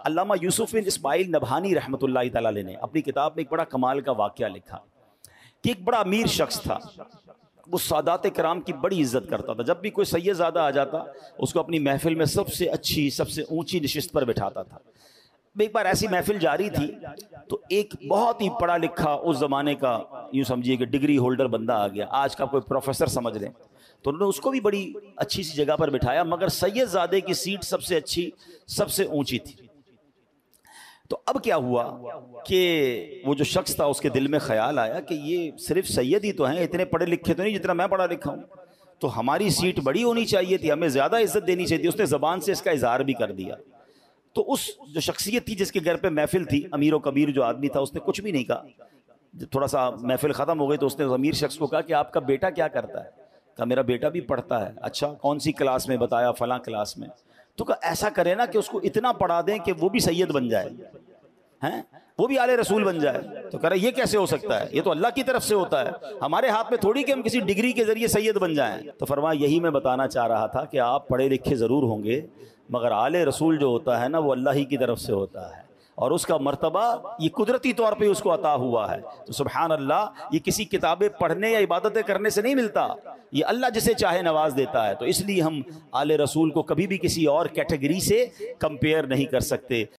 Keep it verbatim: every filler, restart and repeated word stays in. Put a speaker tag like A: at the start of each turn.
A: علامہ یوسف بن اسماعیل نبہانی رحمۃ اللہ تعالی علیہ نے اپنی کتاب میں ایک بڑا کمال کا واقعہ لکھا کہ ایک بڑا امیر شخص تھا، وہ سادات کرام کی بڑی عزت کرتا تھا. جب بھی کوئی سید زادہ آ جاتا اس کو اپنی محفل میں سب سے اچھی سب سے اونچی نشست پر بٹھاتا تھا. ایک بار ایسی محفل جاری تھی تو ایک بہت ہی پڑھا لکھا اس زمانے کا یوں سمجھیے کہ ڈگری ہولڈر بندہ آ گیا، آج کا کوئی پروفیسر سمجھ لیں. تو انہوں نے اس کو بھی بڑی اچھی سی جگہ پر بٹھایا، مگر سید زادے کی سیٹ سب سے اچھی سب سے اونچی تھی. تو اب کیا ہوا کہ وہ جو شخص تھا اس کے دل میں خیال آیا کہ یہ صرف سید ہی تو ہیں، اتنے پڑھے لکھے تو نہیں جتنا میں پڑھا لکھا ہوں، تو ہماری سیٹ بڑی ہونی چاہیے تھی، ہمیں زیادہ عزت دینی چاہیے تھی. اس نے زبان سے اس کا اظہار بھی کر دیا. تو اس جو شخصیت تھی جس کے گھر پہ محفل تھی، امیر و کبیر جو آدمی تھا، اس نے کچھ بھی نہیں کہا. جب تھوڑا سا محفل ختم ہو گئی تو اس نے امیر شخص کو کہا کہ آپ کا بیٹا کیا کرتا ہے؟ کہا میرا بیٹا بھی پڑھتا ہے. اچھا کون سی کلاس میں؟ بتایا فلاں کلاس میں. تو کہا ایسا کرے نا کہ اس کو اتنا پڑھا دیں کہ وہ بھی سید بن جائے، ہیں وہ بھی آل رسول بن جائے. تو کہہ رہا یہ کیسے ہو سکتا ہے؟ یہ تو اللہ کی طرف سے ہوتا ہے، ہمارے ہاتھ میں تھوڑی کہ ہم کسی ڈگری کے ذریعے سید بن جائیں. تو فرمایا یہی میں بتانا چاہ رہا تھا کہ آپ پڑھے لکھے ضرور ہوں گے مگر آل رسول جو ہوتا ہے نا وہ اللہ ہی کی طرف سے ہوتا ہے، اور اس کا مرتبہ یہ قدرتی طور پہ اس کو عطا ہوا ہے. تو سبحان اللہ، یہ کسی کتابیں پڑھنے یا عبادتیں کرنے سے نہیں ملتا، یہ اللہ جسے چاہے نواز دیتا ہے. تو اس لیے ہم آل رسول کو کبھی بھی کسی اور کیٹیگری سے کمپیئر نہیں کر سکتے.